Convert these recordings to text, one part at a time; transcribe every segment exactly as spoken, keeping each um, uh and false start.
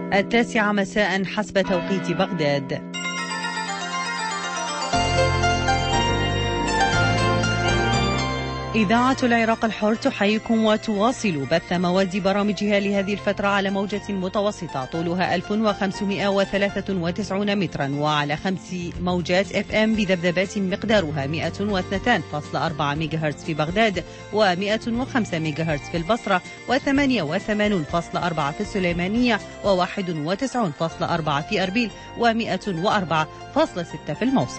التاسعة مساء حسب توقيت بغداد. إذاعة العراق الحر تحييكم وتواصل بث مواد برامجها لهذه الفترة على موجة متوسطة طولها ألف وخمسمائة وثلاثة وتسعين مترا وعلى خمس موجات اف ام بذبذبات مقدارها مئة واثنين فاصلة أربعة ميجاهرتز في بغداد ومئة وخمسة ميجاهرتز في البصرة وثمانية وثمانين فاصلة أربعة في السليمانية وواحد وتسعين فاصلة أربعة في أربيل ومئة وأربعة فاصلة ستة في الموصل.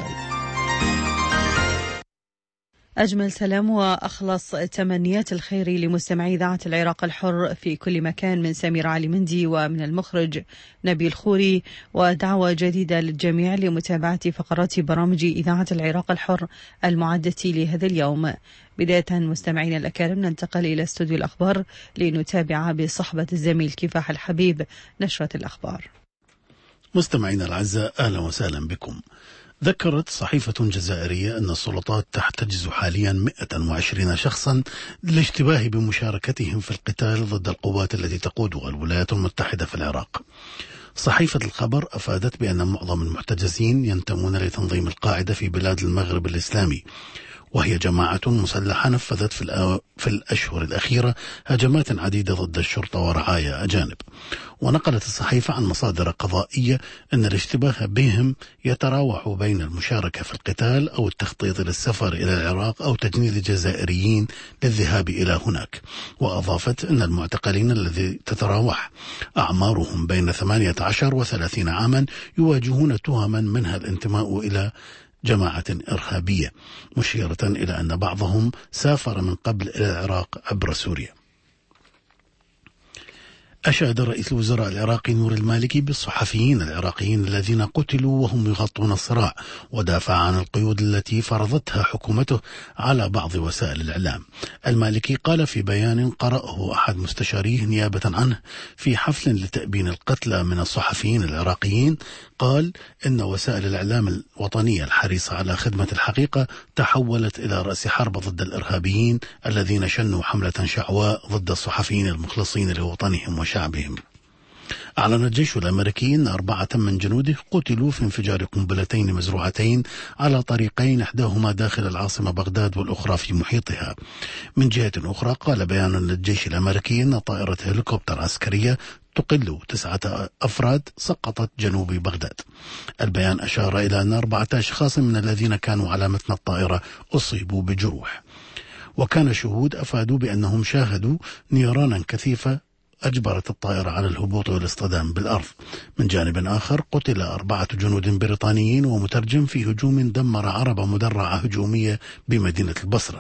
أجمل سلام وأخلص تمنيات الخير لمستمعي إذاعة العراق الحر في كل مكان من سمير علي مندي ومن المخرج نبيل خوري، ودعوة جديدة للجميع لمتابعة فقرات برامج إذاعة العراق الحر المعدة لهذا اليوم. بداية مستمعينا الأكارم ننتقل إلى استوديو الأخبار لنتابع بصحبة الزميل كفاح الحبيب نشرة الأخبار. مستمعينا الأعزاء أهلا وسهلا بكم. ذكرت صحيفة جزائرية أن السلطات تحتجز حاليا مئة وعشرين شخصا للاشتباه بمشاركتهم في القتال ضد القوات التي تقودها الولايات المتحدة في العراق. صحيفة الخبر أفادت بأن معظم المحتجزين ينتمون لتنظيم القاعدة في بلاد المغرب الإسلامي، وهي جماعة مسلحة نفذت في, في الأشهر الأخيرة هجمات عديدة ضد الشرطة ورعايا أجانب. ونقلت الصحيفة عن مصادر قضائية أن الاشتباه بهم يتراوح بين المشاركة في القتال أو التخطيط للسفر إلى العراق أو تجنيد الجزائريين للذهاب إلى هناك. وأضافت أن المعتقلين الذي تتراوح أعمارهم بين ثمانية عشر وثلاثين عاما يواجهون تهما منها الانتماء إلى جماعة إرهابية، مشيرة إلى أن بعضهم سافر من قبل إلى العراق عبر سوريا. أشاد رئيس الوزراء العراقي نور المالكي بالصحفيين العراقيين الذين قتلوا وهم يغطون الصراع، ودافع عن القيود التي فرضتها حكومته على بعض وسائل الإعلام. المالكي قال في بيان قرأه أحد مستشاريه نيابة عنه في حفل لتأبين القتلى من الصحفيين العراقيين، قال إن وسائل الإعلام الوطنية الحريصة على خدمة الحقيقة تحولت إلى رأس حرب ضد الإرهابيين الذين شنوا حملة شعواء ضد الصحفيين المخلصين لوطنهم وشعبهم. أعلن الجيش الأمريكي أن أربعة من جنوده قتلوا في انفجار قنبلتين مزروعتين على طريقين، إحداهما داخل العاصمة بغداد والأخرى في محيطها. من جهة أخرى قال بيان للجيش الأمريكي أن طائرة هليكوبتر عسكرية تقل تسعة أفراد سقطت جنوب بغداد. البيان أشار إلى أن أربعة أشخاص من الذين كانوا على متن الطائرة أصيبوا بجروح. وكان شهود أفادوا بأنهم شاهدوا نيرانا كثيفة أجبرت الطائرة على الهبوط والاصطدام بالأرض. من جانب آخر قتل أربعة جنود بريطانيين ومترجم في هجوم دمر عربة مدرعة هجومية بمدينة البصرة.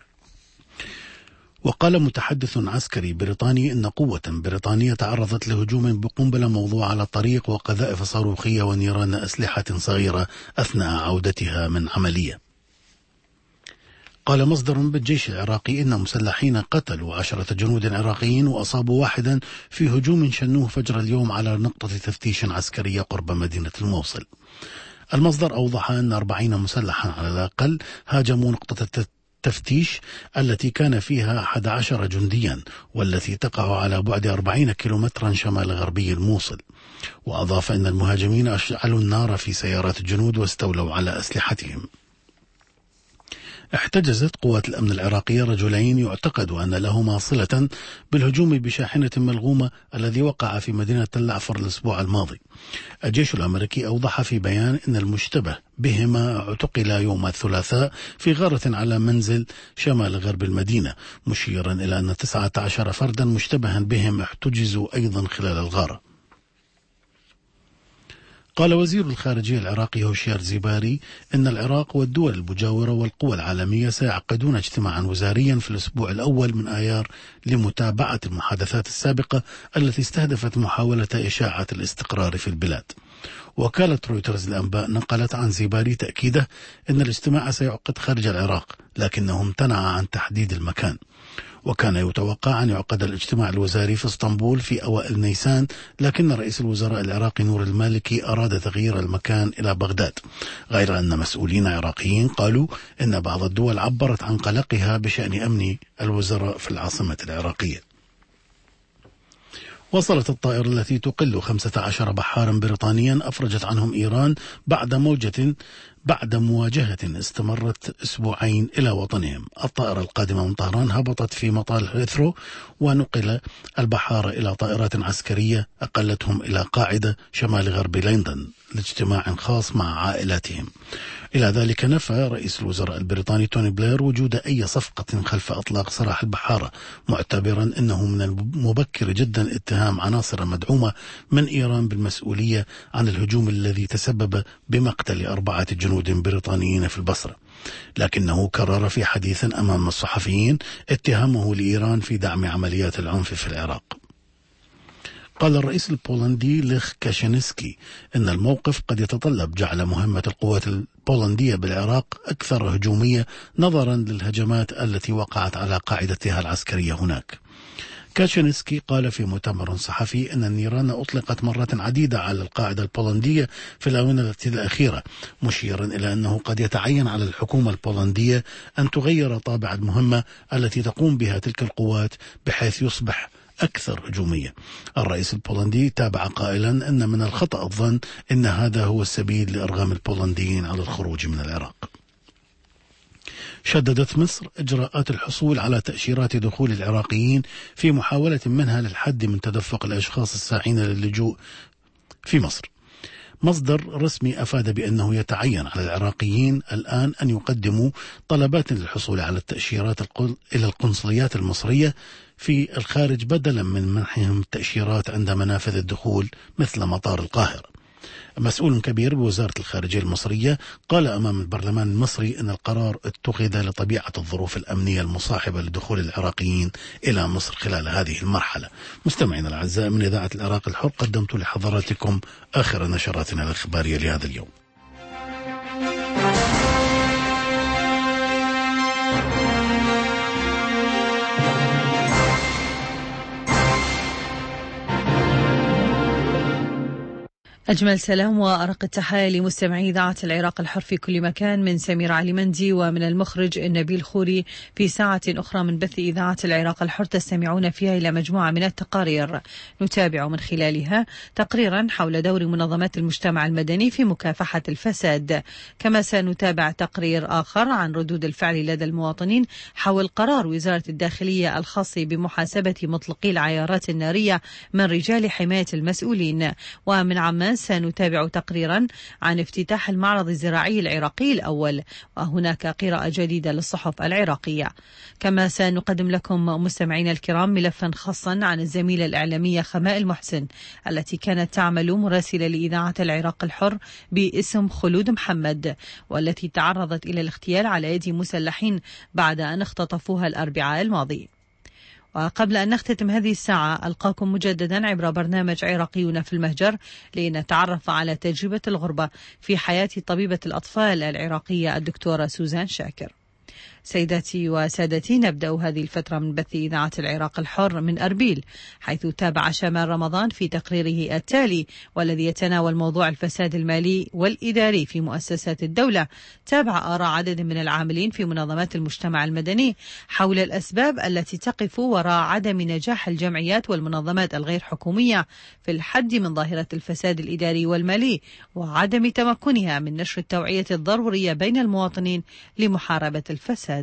وقال متحدث عسكري بريطاني إن قوة بريطانية تعرضت لهجوم بقنبلة موضوعة على الطريق وقذائف صاروخية ونيران أسلحة صغيرة أثناء عودتها من عملية. قال مصدر بالجيش العراقي إن مسلحين قتلوا عشرة جنود عراقيين وأصابوا واحدا في هجوم شنوه فجر اليوم على نقطة تفتيش عسكرية قرب مدينة الموصل. المصدر أوضح أن أربعين مسلحا على الأقل هاجموا نقطة التفتيش التي كان فيها أحد عشر جنديا، والتي تقع على بعد أربعين كيلومترا شمال غربي الموصل. وأضاف أن المهاجمين أشعلوا النار في سيارات الجنود واستولوا على أسلحتهم. احتجزت قوات الأمن العراقية رجلين يعتقد أن لهما صلة بالهجوم بشاحنة ملغومة الذي وقع في مدينة العفر الأسبوع الماضي. الجيش الأمريكي أوضح في بيان أن المشتبه بهما اعتقل يوم الثلاثاء في غارة على منزل شمال غرب المدينة، مشيرا إلى أن تسعة عشر فردا مشتبها بهم احتجزوا أيضا خلال الغارة. قال وزير الخارجية العراقي هوشيار زيباري إن العراق والدول المجاورة والقوى العالمية سيعقدون اجتماعا وزاريا في الأسبوع الأول من آيار لمتابعة المحادثات السابقة التي استهدفت محاولة إشاعة الاستقرار في البلاد. وكالة رويترز الأنباء نقلت عن زيباري تأكيده أن الاجتماع سيعقد خارج العراق، لكنه امتنع عن تحديد المكان. وكان يتوقع أن يعقد الاجتماع الوزاري في اسطنبول في أوائل نيسان، لكن رئيس الوزراء العراقي نور المالكي أراد تغيير المكان إلى بغداد، غير أن مسؤولين عراقيين قالوا إن بعض الدول عبرت عن قلقها بشأن أمن الوزراء في العاصمة العراقية. وصلت الطائرة التي تقل خمسة عشر بحارا بريطانيا أفرجت عنهم إيران بعد موجة بعد مواجهة استمرت أسبوعين إلى وطنهم. الطائرة القادمة من طهران هبطت في مطار هيثرو، ونقل البحارة إلى طائرات عسكرية أقلتهم إلى قاعدة شمال غرب لندن لاجتماع خاص مع عائلاتهم. إلى ذلك نفى رئيس الوزراء البريطاني توني بلير وجود أي صفقة خلف إطلاق سراح البحارة، معتبرا أنه من المبكر جدا اتهام عناصر مدعومة من إيران بالمسؤولية عن الهجوم الذي تسبب بمقتل أربعة جنود بريطانيين في البصرة. لكنه كرر في حديث أمام الصحفيين اتهامه لإيران في دعم عمليات العنف في العراق. قال الرئيس البولندي ليخ كاشينسكي إن الموقف قد يتطلب جعل مهمة القوات البولندية بالعراق أكثر هجومية نظرا للهجمات التي وقعت على قاعدتها العسكرية هناك. كاشينسكي قال في مؤتمر صحفي أن النيران أطلقت مرات عديدة على القاعدة البولندية في الآونة الأخيرة، مشيرا إلى أنه قد يتعين على الحكومة البولندية أن تغير طابع المهمة التي تقوم بها تلك القوات بحيث يصبح أكثر هجومية. الرئيس البولندي تابع قائلا أن من الخطأ الظن أن هذا هو السبيل لإرغام البولنديين على الخروج من العراق. شددت مصر إجراءات الحصول على تأشيرات دخول العراقيين في محاولة منها للحد من تدفق الأشخاص الساعين للجوء في مصر. مصدر رسمي أفاد بأنه يتعين على العراقيين الآن أن يقدموا طلبات للحصول على التأشيرات إلى القنصليات المصرية في الخارج بدلا من منحهم التأشيرات عند منافذ الدخول مثل مطار القاهرة. مسؤول كبير بوزارة الخارجية المصرية قال أمام البرلمان المصري أن القرار اتخذ لطبيعة الظروف الأمنية المصاحبة لدخول العراقيين إلى مصر خلال هذه المرحلة. مستمعينا الأعزاء، من إذاعة العراق الحر قدمت لحضراتكم آخر نشراتنا الإخبارية لهذا اليوم. أجمل سلام وأرق التحايا لمستمعي إذاعة العراق الحر في كل مكان من سمير علي مندي ومن المخرج نبيل خوري. في ساعة أخرى من بث إذاعة العراق الحر تستمعون فيها إلى مجموعة من التقارير نتابع من خلالها تقريرا حول دور منظمات المجتمع المدني في مكافحة الفساد، كما سنتابع تقرير آخر عن ردود الفعل لدى المواطنين حول قرار وزارة الداخلية الخاص بمحاسبة مطلقي العيارات النارية من رجال حماية المسؤولين. ومن عمان سنتابع تقريرا عن افتتاح المعرض الزراعي العراقي الأول، وهناك قراءة جديدة للصحف العراقية. كما سنقدم لكم مستمعين الكرام ملفا خاصا عن الزميلة الإعلامية خماء المحسن التي كانت تعمل مراسلة لإذاعة العراق الحر باسم خلود محمد، والتي تعرضت إلى الاغتيال على يد مسلحين بعد أن اختطفوها الأربعاء الماضي. وقبل أن نختتم هذه الساعة ألقاكم مجددا عبر برنامج عراقيون في المهجر لنتعرف على تجربة الغربة في حياة طبيبة الأطفال العراقية الدكتورة سوزان شاكر. سيداتي وسادتي، نبدأ هذه الفترة من بث إذاعة العراق الحر من أربيل، حيث تابع شمال رمضان في تقريره التالي والذي يتناول موضوع الفساد المالي والإداري في مؤسسات الدولة، تابع آراء عدد من العاملين في منظمات المجتمع المدني حول الأسباب التي تقف وراء عدم نجاح الجمعيات والمنظمات الغير حكومية في الحد من ظاهرة الفساد الإداري والمالي وعدم تمكنها من نشر التوعية الضرورية بين المواطنين لمحاربة الفساد.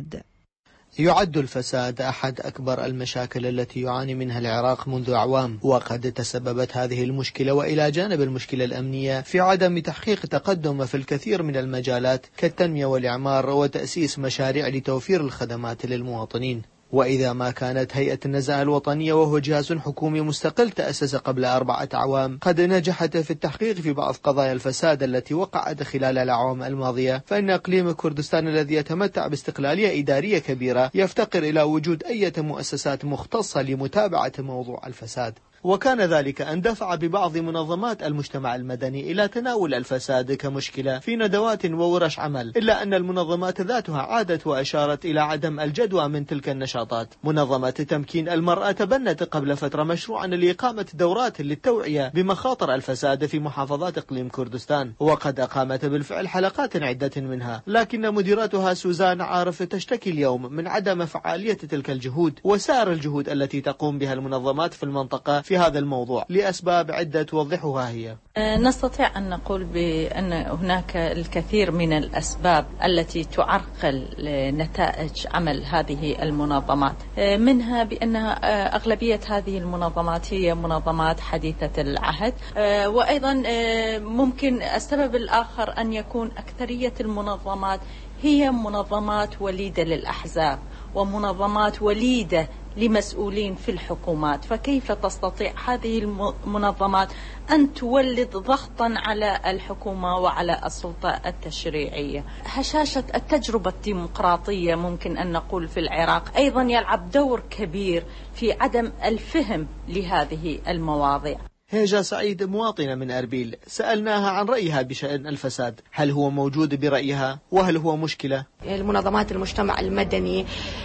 يعد الفساد أحد أكبر المشاكل التي يعاني منها العراق منذ أعوام، وقد تسببت هذه المشكلة وإلى جانب المشكلة الأمنية في عدم تحقيق تقدم في الكثير من المجالات كالتنمية والإعمار وتأسيس مشاريع لتوفير الخدمات للمواطنين. وإذا ما كانت هيئة النزاهة الوطنية وهو جهاز حكومي مستقل تأسس قبل أربعة أعوام قد نجحت في التحقيق في بعض قضايا الفساد التي وقعت خلال الأعوام الماضية، فإن إقليم كردستان الذي يتمتع باستقلالية إدارية كبيرة يفتقر إلى وجود أي مؤسسات مختصة لمتابعة موضوع الفساد. وكان ذلك أن دفع ببعض منظمات المجتمع المدني إلى تناول الفساد كمشكلة في ندوات وورش عمل، إلا أن المنظمات ذاتها عادت وأشارت إلى عدم الجدوى من تلك النشاطات. منظمة تمكين المرأة تبنت قبل فترة مشروعا لإقامة دورات للتوعية بمخاطر الفساد في محافظات إقليم كردستان، وقد أقامت بالفعل حلقات عدة منها، لكن مديرتها سوزان عارف تشتكي اليوم من عدم فعالية تلك الجهود وسائر الجهود التي تقوم بها المنظمات في المنطقة في في هذا الموضوع لأسباب عدة توضحها هي. نستطيع أن نقول بأن هناك الكثير من الأسباب التي تعرقل نتائج عمل هذه المنظمات، منها بأنها أغلبية هذه المنظمات هي منظمات حديثة العهد، وأيضا ممكن السبب الآخر أن يكون أكثرية المنظمات هي منظمات وليدة للأحزاب ومنظمات وليدة لمسؤولين في الحكومات، فكيف تستطيع هذه المنظمات أن تولد ضغطا على الحكومة وعلى السلطة التشريعية؟ هشاشة التجربة الديمقراطية ممكن أن نقول في العراق أيضا يلعب دور كبير في عدم الفهم لهذه المواضيع. هيجا سعيد مواطنة من أربيل، سألناها عن رأيها بشأن الفساد، هل هو موجود برأيها وهل هو مشكلة؟ المنظمات المجتمع المدني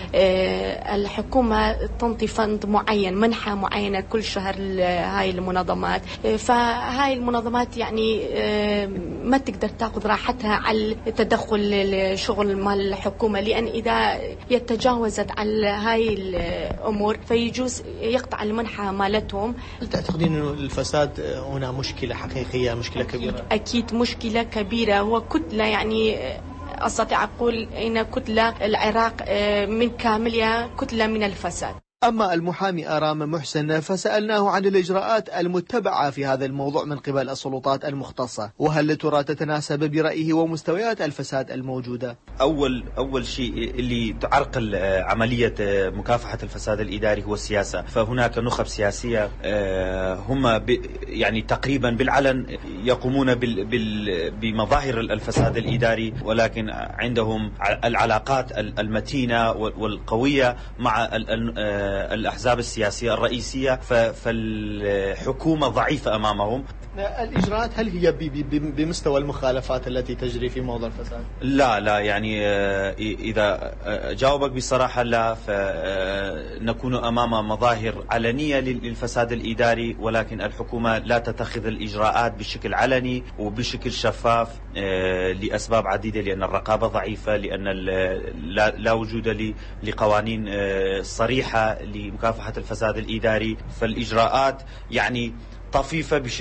الحكومة تنطي فند معين، منحة معينة كل شهر هاي المنظمات، فهاي المنظمات يعني ما تقدر تأخذ راحتها على التدخل الشغل مال الحكومة، لأن إذا يتجاوزت على هاي الأمور فيجوز يقطع المنحة مالتهم. هل تعتقدين أنه الفساد هنا مشكلة حقيقية، مشكلة كبيرة؟ أكيد مشكلة كبيرة، هو كتلة يعني أستطيع أقول إن كتلة العراق من كاملها كتلة من الفساد. أما المحامي آرام محسن فسألناه عن الإجراءات المتبعة في هذا الموضوع من قبل السلطات المختصة، وهل ترى تتناسب برأيه ومستويات الفساد الموجودة؟ أول أول شيء اللي تعرقل عملية مكافحة الفساد الإداري هو السياسة، فهناك نخب سياسية هم يعني تقريبا بالعلن يقومون بمظاهر الفساد الإداري، ولكن عندهم العلاقات المتينة والقوية مع الأحزاب السياسية الرئيسية، فالحكومة ضعيفة أمامهم. الإجراءات هل هي بمستوى المخالفات التي تجري في موضوع الفساد؟ لا لا يعني إذا جاوبك بصراحة لا، فنكون أمام مظاهر علنية للفساد الإداري، ولكن الحكومة لا تتخذ الإجراءات بشكل علني وبشكل شفاف لأسباب عديدة، لأن الرقابة ضعيفة، لأن لا وجود لقوانين صريحة لمكافحة الفساد الإداري، فالإجراءات يعني طفيفة بش...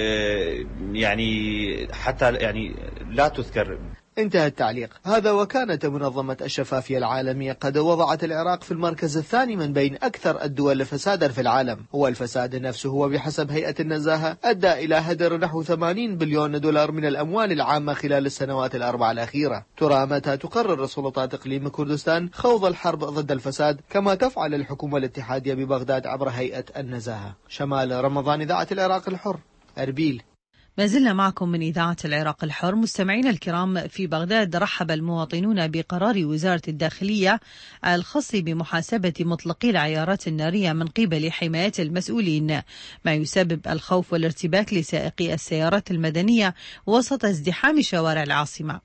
يعني حتى يعني لا تذكر. انتهى التعليق. هذا وكانت منظمة الشفافية العالمية قد وضعت العراق في المركز الثاني من بين أكثر الدول فسادا في العالم، والفساد نفسه هو بحسب هيئة النزاهة أدى إلى هدر نحو ثمانين بليون دولار من الأموال العامة خلال السنوات الأربع الأخيرة. ترى متى تقرر سلطات إقليم كردستان خوض الحرب ضد الفساد كما تفعل الحكومة الاتحادية ببغداد عبر هيئة النزاهة؟ شمال رمضان، إذاعة العراق الحر، أربيل. ما زلنا معكم من إذاعة العراق الحر. مستمعينا الكرام، في بغداد رحب المواطنون بقرار وزارة الداخلية الخاص بمحاسبة مطلقي العيارات النارية من قبل حماية المسؤولين، ما يسبب الخوف والارتباك لسائقي السيارات المدنية وسط ازدحام شوارع العاصمة.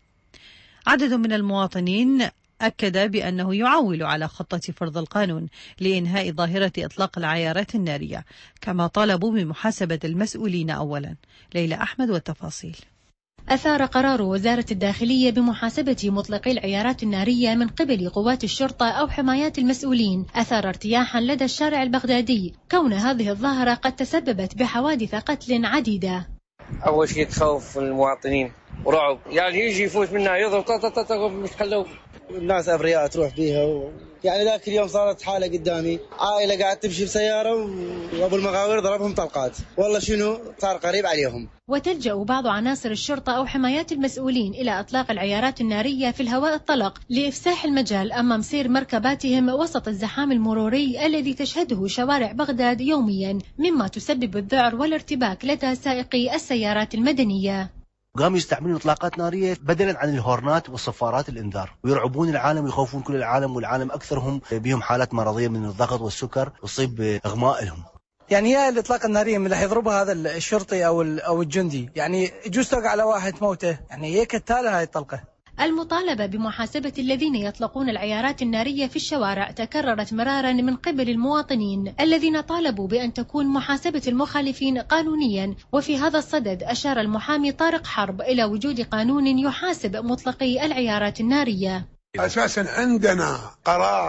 عدد من المواطنين أكد بأنه يعول على خطة فرض القانون لإنهاء ظاهرة إطلاق العيارات النارية، كما طالبوا بمحاسبة المسؤولين أولا. ليلى أحمد والتفاصيل. أثار قرار وزارة الداخلية بمحاسبة مطلقي العيارات النارية من قبل قوات الشرطة أو حمايات المسؤولين أثار ارتياحا لدى الشارع البغدادي، كون هذه الظاهرة قد تسببت بحوادث قتل عديدة. أول شيء تخوف المواطنين ورعب، يعني يجي يفوت منها يضرب طا مش خلوه. الناس أبرياء تروح بيها و... يعني ذاك اليوم صارت حالة قدامي، عائلة قاعد تمشي بسيارة وأبو المغاوير ضربهم طلقات، والله شنو صار قريب عليهم. وتلجأ بعض عناصر الشرطة أو حمايات المسؤولين إلى إطلاق العيارات النارية في الهواء الطلق لإفساح المجال أمام سير مركباتهم وسط الزحام المروري الذي تشهده شوارع بغداد يوميا، مما تسبب الذعر والارتباك لدى سائقي السيارات المدنية. قاموا يستعملون اطلاقات ناريه بدلا عن الهورنات والصفارات الانذار، ويرعبون العالم ويخوفون كل العالم، والعالم اكثرهم بهم حالات مرضيه من الضغط والسكر وتصيب اغماء لهم. يعني هي الاطلاق الناريه من اللي يضربها هذا الشرطي او او الجندي، يعني يجوز توقع على واحد موته، يعني هي كتاله هاي الطلقه. المطالبة بمحاسبة الذين يطلقون العيارات النارية في الشوارع تكررت مرارا من قبل المواطنين الذين طالبوا بأن تكون محاسبة المخالفين قانونيا. وفي هذا الصدد أشار المحامي طارق حرب إلى وجود قانون يحاسب مطلقي العيارات النارية. أساسا عندنا قرار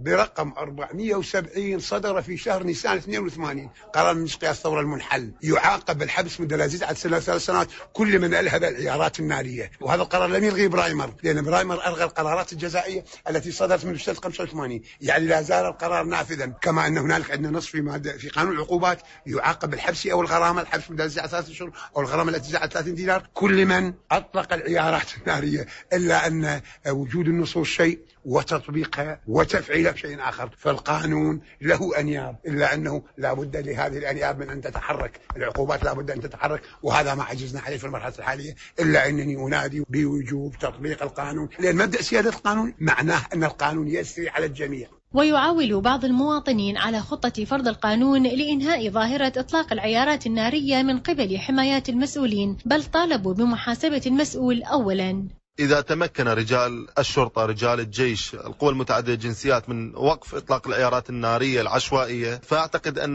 برقم أربعمئة وسبعين صدر في شهر نيسان اثنين وثمانين، قرار من قياس الثورة المنحل، يعاقب بالحبس مدة لا تزيد عن ثلاث سنوات كل من ألهب العيارات النارية. وهذا القرار لم يلغي برايمر، لأن برايمر ألغى القرارات الجزائية التي صدرت من سنة خمسة وثمانين، يعني لا زال القرار نافذا. كما أن هنالك عندنا نص في مادة في قانون العقوبات يعاقب بالحبس أو الغرامة، الحبس مدة لا تزيد عن ثلاث أشهر أو الغرامة لا تزيد عن ثلاثين دينار كل من أطلق العيارات النارية، إلا أن وجود النصوص شيء وتطبيقها وتفعيلها شيء آخر. فالقانون له أنياب، إلا أنه لا بد لهذه الأنياب من أن تتحرك، العقوبات لا بد أن تتحرك، وهذا ما عجزنا عليه في المرحلة الحالية، إلا أنني أنادي بوجوب تطبيق القانون، لأن مبدأ سيادة القانون معناه أن القانون يسري على الجميع. ويعول بعض المواطنين على خطة فرض القانون لإنهاء ظاهرة إطلاق العيارات النارية من قبل حمايات المسؤولين، بل طالبوا بمحاسبة المسؤول أولا. إذا تمكن رجال الشرطة رجال الجيش القوى المتعددة الجنسيات من وقف إطلاق العيارات النارية العشوائية، فأعتقد أن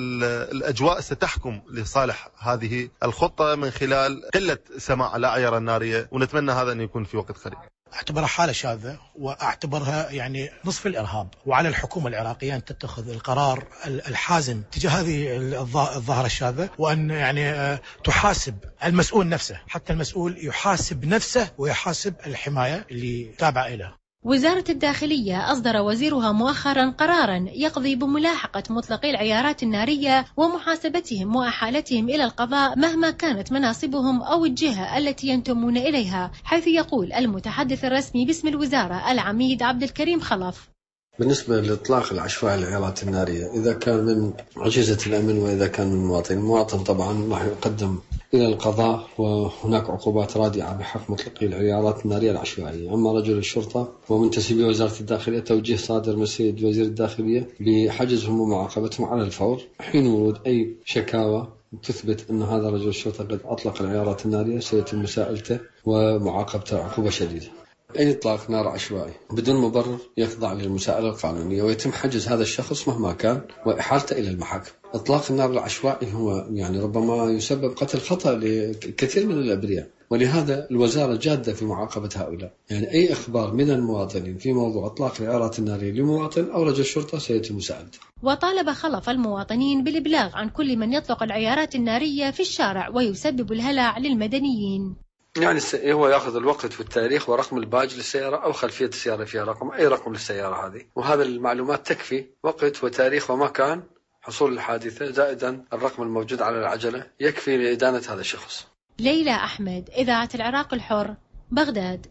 الأجواء ستحكم لصالح هذه الخطة من خلال قلة سماع الأعيار النارية، ونتمنى هذا أن يكون في وقت قريب. أعتبرها حالة شاذة، وأعتبرها يعني نصف الإرهاب، وعلى الحكومة العراقية أن تتخذ القرار الحازم تجاه هذه الظاهرة الشاذة، وأن يعني تحاسب المسؤول نفسه، حتى المسؤول يحاسب نفسه ويحاسب الحماية اللي تابعة إليه. وزارة الداخلية أصدر وزيرها مؤخرا قرارا يقضي بملاحقة مطلقي العيارات النارية ومحاسبتهم وأحالتهم إلى القضاء مهما كانت مناصبهم أو الجهة التي ينتمون إليها، حيث يقول المتحدث الرسمي باسم الوزارة العميد عبد الكريم خلف. بالنسبة لإطلاق العشوائي العيارات النارية، إذا كان من أجهزة الأمن وإذا كان من المواطن، المواطن طبعا راح يقدم إلى القضاء، وهناك عقوبات رادعة بحق مطلقي العيارات النارية العشوائية. أما رجل الشرطة ومنتسبي وزارة الداخلية، توجيه صادر من السيد وزير الداخلية بحجزهم ومعاقبتهم على الفور حين ورود أي شكاوى تثبت أن هذا رجل الشرطة قد أطلق العيارات النارية، سيتم مساءلته ومعاقبته عقوبة شديدة. أي إطلاق نار عشوائي بدون مبرر يخضع للمساءلة القانونية، ويتم حجز هذا الشخص مهما كان وإحالته إلى المحاكم. إطلاق النار العشوائي هو يعني ربما يسبب قتل خطأ لكثير من الأبرياء، ولهذا الوزارة جادة في معاقبة هؤلاء. يعني أي إخبار من المواطنين في موضوع إطلاق العيارات النارية لمواطن أو رجل شرطة سيتم مساعدته. وطالب خلف المواطنين بالإبلاغ عن كل من يطلق العيارات النارية في الشارع ويسبب الهلع للمدنيين. يعني هو يأخذ الوقت والتاريخ ورقم الباج للسيارة أو خلفية السيارة فيها رقم، أي رقم للسيارة هذه، وهذا المعلومات تكفي وقت وتاريخ ومكان حصول الحادثة، زائدا الرقم الموجود على العجلة يكفي لإدانة هذا الشخص. ليلى أحمد، إذاعة العراق الحر، بغداد.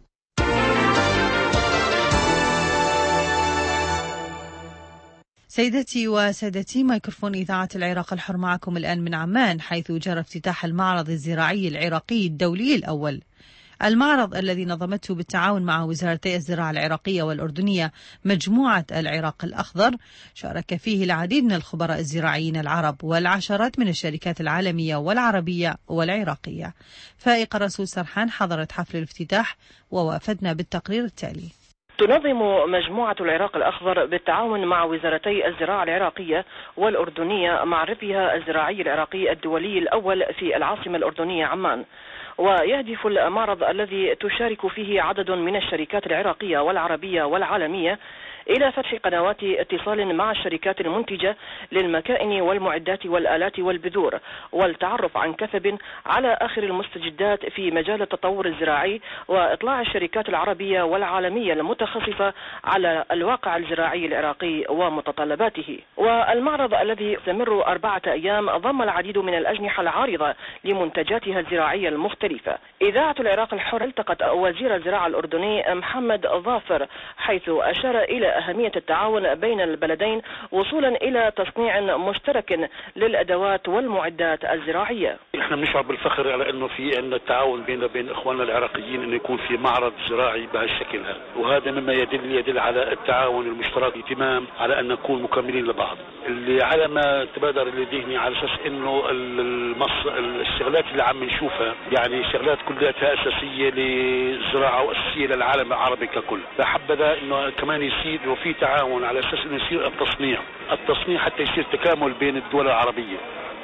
سيدتي وسادتي، ميكروفون إذاعة العراق الحر معكم الآن من عمان، حيث جرى افتتاح المعرض الزراعي العراقي الدولي الأول. المعرض الذي نظمته بالتعاون مع وزارتي الزراعة العراقية والأردنية مجموعة العراق الأخضر، شارك فيه العديد من الخبراء الزراعيين العرب والعشرات من الشركات العالمية والعربية والعراقية. فائق رسول سرحان حضرت حفل الافتتاح ووافدنا بالتقرير التالي. تنظم مجموعة العراق الأخضر بالتعاون مع وزارتي الزراعة العراقية والأردنية معرضها الزراعي العراقي الدولي الأول في العاصمة الأردنية عمان. ويهدف المعرض الذي تشارك فيه عدد من الشركات العراقية والعربية والعالمية إلى فتح قنوات اتصال مع الشركات المنتجة للمكائن والمعدات والآلات والبذور، والتعرف عن كثب على آخر المستجدات في مجال التطور الزراعي، وإطلاع الشركات العربية والعالمية المتخصصة على الواقع الزراعي العراقي ومتطلباته. والمعرض الذي يستمر أربعة أيام ضم العديد من الأجنحة العارضة لمنتجاتها الزراعية المختلفة. إذاعة العراق الحر التقت وزير الزراعة الأردني محمد ظافر، حيث أشار إلى أهمية التعاون بين البلدين وصولا إلى تصنيع مشترك للأدوات والمعدات الزراعية. احنا بنشعر بالفخر على انه في عندنا التعاون بين وبين اخواننا العراقيين انه يكون في معرض زراعي بهالشكل هذا، وهذا مما يدل يدل على التعاون المشترك، اهتمام على ان نكون مكملين لبعض. اللي على ما تبادر لذهني على اساس انه المص... الشغلات اللي عم نشوفها يعني شغلات كلها اساسيه للزراعه واساسيه للعالم العربي ككل، فحبذا انه كمان يصير وفي تعاون على اساس انه يصير التصنيع التصنيع حتى يصير تكامل بين الدول العربيه.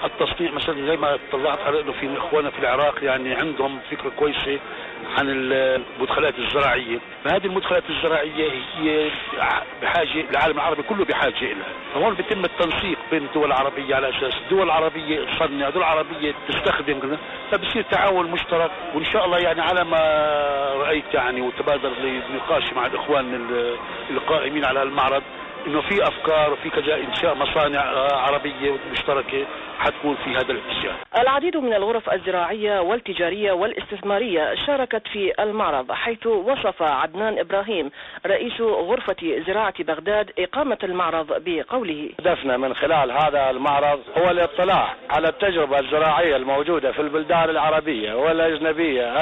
التصنيع مثلا زي ما طلعت على انه في اخواننا في العراق يعني عندهم فكره كويسه عن المدخلات الزراعيه، فهذه المدخلات الزراعيه هي بحاجه العالم العربي كله بحاجه لها، فهون بيتم التنسيق بين الدول العربية على اساس الدول العربيه تصنع، الدول العربيه تستخدم، فبصير تعاون مشترك، وان شاء الله يعني على ما رايت يعني وتبادر للنقاش مع الاخوان القائمين على المعرض انه في افكار وفي كذا انشاء مصانع عربيه مشتركه حتكون في هذا الاتجاه. العديد من الغرف الزراعيه والتجاريه والاستثماريه شاركت في المعرض، حيث وصف عدنان ابراهيم رئيس غرفه زراعه بغداد اقامه المعرض بقوله: هدفنا من خلال هذا المعرض هو الاطلاع على التجربه الزراعيه الموجوده في البلدان العربيه والاجنبيه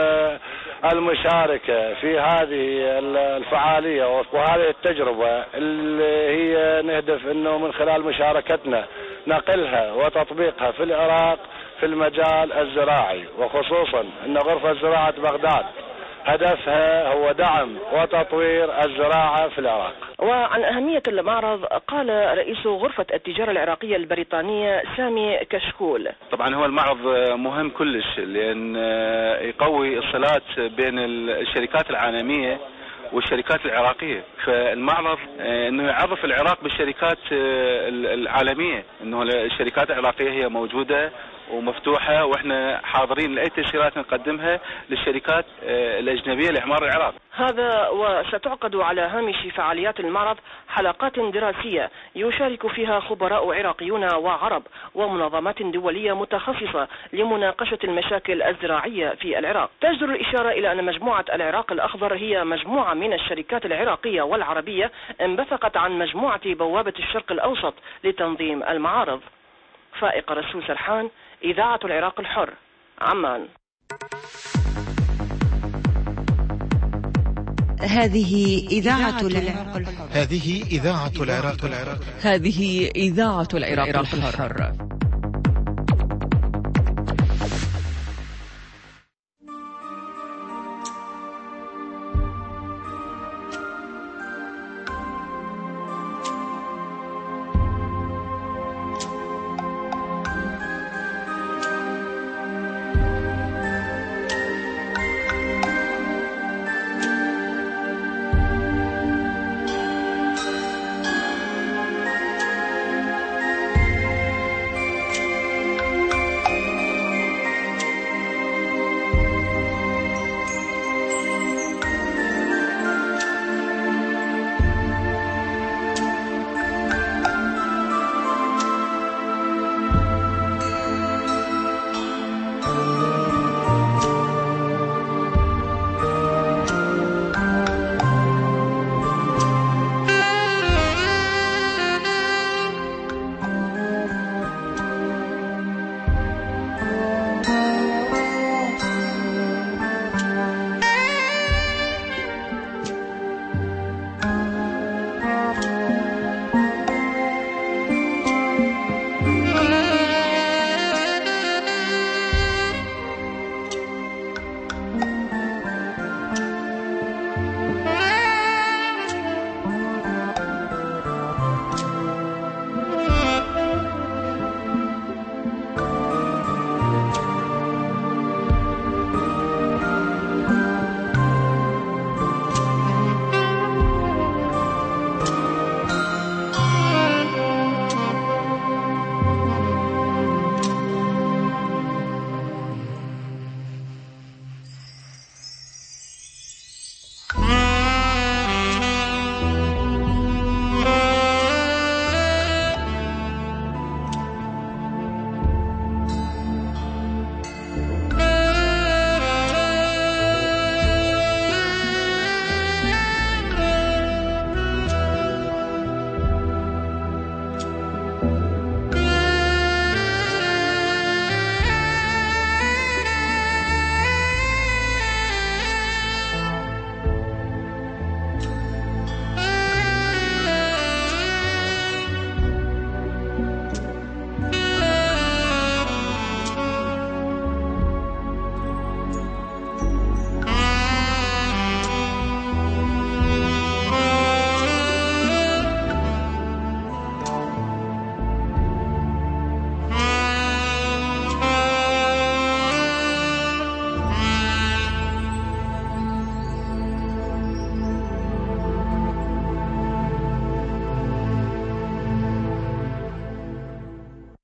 المشاركه في هذه الفعاليه، وهذه التجربه اللي هي نهدف انه من خلال مشاركتنا نقلها وتطبيقها في العراق في المجال الزراعي، وخصوصا ان غرفة زراعة بغداد هدفها هو دعم وتطوير الزراعة في العراق. وعن أهمية المعرض قال رئيس غرفة التجارة العراقية البريطانية سامي كشكول: طبعا هو المعرض مهم كلش لأن يقوي الصلات بين الشركات العالمية والشركات العراقية، فالمعرض انه يعرف العراق بالشركات العالمية، انه الشركات العراقية هي موجودة ومفتوحة، واحنا حاضرين لأي تسهيلات نقدمها للشركات الأجنبية لإعمار العراق. هذا وستعقد على هامش فعاليات المعرض حلقات دراسية يشارك فيها خبراء عراقيون وعرب ومنظمات دولية متخصصة لمناقشة المشاكل الزراعية في العراق. تجدر الإشارة إلى أن مجموعة العراق الأخضر هي مجموعة من الشركات العراقية والعربية انبثقت عن مجموعة بوابة الشرق الأوسط لتنظيم المعارض. فائق رسول سرحان، إذاعة العراق الحر، عمان. هذه إذاعة العراق الحر. هذه إذاعة العراق الحر. هذه إذاعة العراق الحر.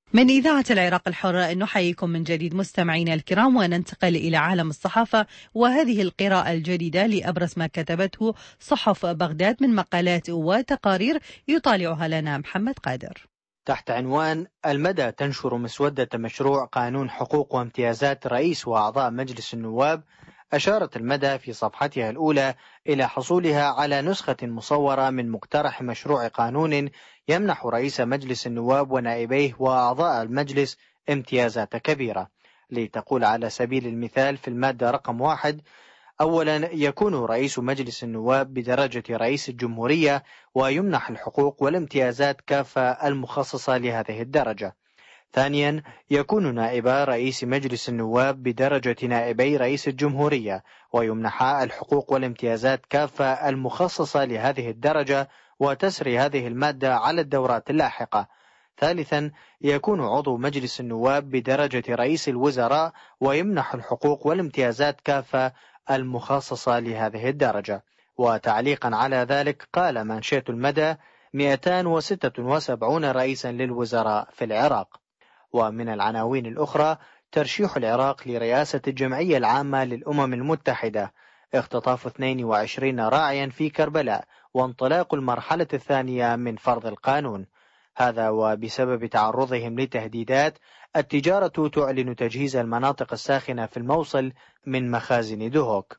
من إذاعة العراق الحر نحييكم من جديد مستمعينا الكرام، وننتقل إلى عالم الصحافة، وهذه القراءة الجديدة لأبرز ما كتبته صحف بغداد من مقالات وتقارير يطالعها لنا محمد قادر. تحت عنوان المدى تنشر مسودة مشروع قانون حقوق وامتيازات رئيس وأعضاء مجلس النواب، أشارت المدى في صفحتها الأولى إلى حصولها على نسخة مصورة من مقترح مشروع قانون يمنح رئيس مجلس النواب ونائبيه وأعضاء المجلس امتيازات كبيرة. لتقول على سبيل المثال في المادة رقم واحد: أولا، يكون رئيس مجلس النواب بدرجة رئيس الجمهورية ويمنح الحقوق والامتيازات كافة المخصصة لهذه الدرجة. ثانيا، يكون نائبا رئيس مجلس النواب بدرجة نائبي رئيس الجمهورية ويمنحا الحقوق والامتيازات كافة المخصصة لهذه الدرجة، وتسري هذه المادة على الدورات اللاحقة. ثالثا، يكون عضو مجلس النواب بدرجة رئيس الوزراء ويمنح الحقوق والامتيازات كافة المخصصة لهذه الدرجة. وتعليقا على ذلك قال منشية المدى: مئتين وستة وسبعين رئيسا للوزراء في العراق. ومن العناوين الأخرى: ترشيح العراق لرئاسة الجمعية العامة للأمم المتحدة، اختطاف اثنين وعشرين راعيا في كربلاء، وانطلاق المرحلة الثانية من فرض القانون. هذا وبسبب تعرضهم لتهديدات، التجارة تعلن تجهيز المناطق الساخنة في الموصل من مخازن دهوك.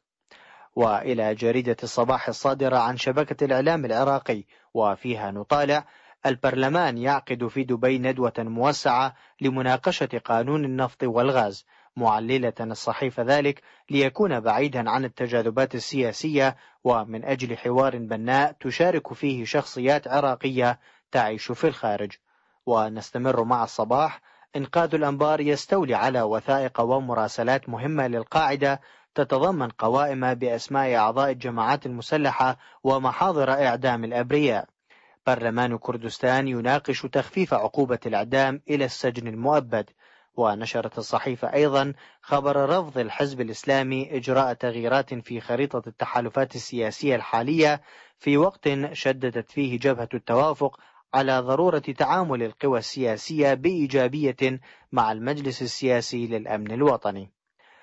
وإلى جريدة الصباح الصادرة عن شبكة الإعلام العراقي، وفيها نطالع: البرلمان يعقد في دبي ندوة موسعة لمناقشة قانون النفط والغاز، معللة الصحيفة ذلك ليكون بعيدا عن التجاذبات السياسية ومن أجل حوار بناء تشارك فيه شخصيات عراقية تعيش في الخارج. ونستمر مع الصباح: إنقاذ الأنبار يستولي على وثائق ومراسلات مهمة للقاعدة تتضمن قوائم بأسماء أعضاء الجماعات المسلحة ومحاضر إعدام الأبرياء. برلمان كردستان يناقش تخفيف عقوبة الإعدام إلى السجن المؤبد. ونشرت الصحيفة أيضا خبر رفض الحزب الإسلامي إجراء تغييرات في خريطة التحالفات السياسية الحالية، في وقت شددت فيه جبهة التوافق على ضرورة تعامل القوى السياسية بإيجابية مع المجلس السياسي للأمن الوطني.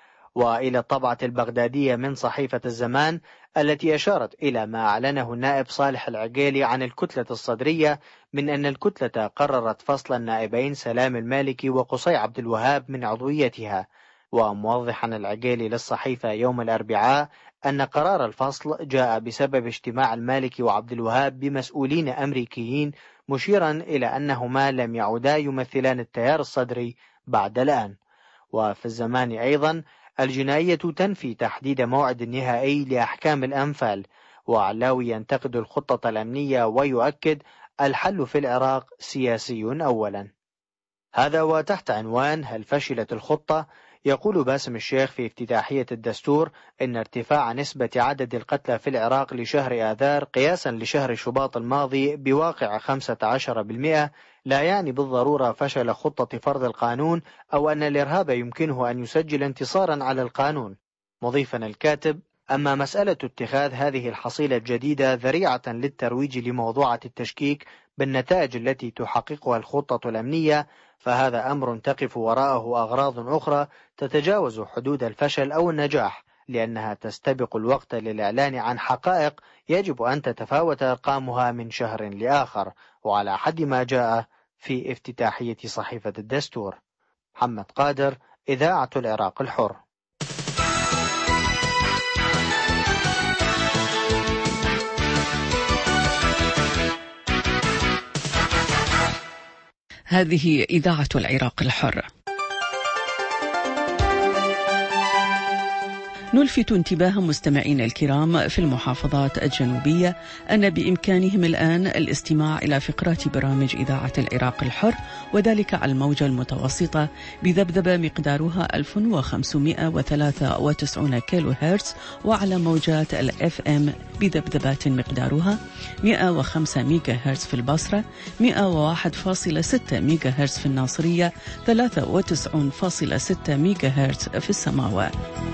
وإلى الطبعة البغدادية من صحيفة الزمان التي أشارت إلى ما أعلنه النائب صالح العقيلي عن الكتلة الصدرية من أن الكتلة قررت فصل النائبين سلام المالكي وقصي عبد الوهاب من عضويتها. وموضحا العقيلي للصحيفة يوم الأربعاء أن قرار الفصل جاء بسبب اجتماع المالكي وعبد الوهاب بمسؤولين أمريكيين، مشيرا إلى أنهما لم يعودا يمثلان التيار الصدري بعد الآن. وفي الزمان أيضا: الجنائية تنفي تحديد موعد نهائي لأحكام الأنفال، وعلاوي ينتقد الخطة الأمنية ويؤكد: الحل في العراق سياسي أولا. هذا وتحت عنوان هل فشلت الخطة، يقول باسم الشيخ في افتتاحية الدستور إن ارتفاع نسبة عدد القتلى في العراق لشهر آذار قياسا لشهر شباط الماضي بواقع خمسة عشر بالمئة لا يعني بالضرورة فشل خطة فرض القانون أو أن الإرهاب يمكنه أن يسجل انتصارا على القانون. مضيفا الكاتب: أما مسألة اتخاذ هذه الحصيلة الجديدة ذريعة للترويج لموضوعة التشكيك بالنتائج التي تحققها الخطة الأمنية، فهذا أمر تقف وراءه أغراض أخرى تتجاوز حدود الفشل أو النجاح، لأنها تستبق الوقت للإعلان عن حقائق يجب أن تتفاوت أرقامها من شهر لآخر، وعلى حد ما جاء في افتتاحية صحيفة الدستور. محمد قادر، إذاعة العراق الحر. هذه إذاعة العراق الحر. نلفت انتباه مستمعين الكرام في المحافظات الجنوبية أن بإمكانهم الآن الاستماع إلى فقرات برامج إذاعة العراق الحر، وذلك على الموجة المتوسطة بذبذبة مقدارها ألف وخمسمئة وثلاثة وتسعين كيلو هرتز، وعلى موجات الأف أم بذبذبات مقدارها مئة وخمسة ميجا هرتز في البصرة، مئة وواحد فاصلة ستة ميجا هرتز في الناصرية، ثلاثة وتسعين فاصلة ستة ميجا هرتز في السماوات.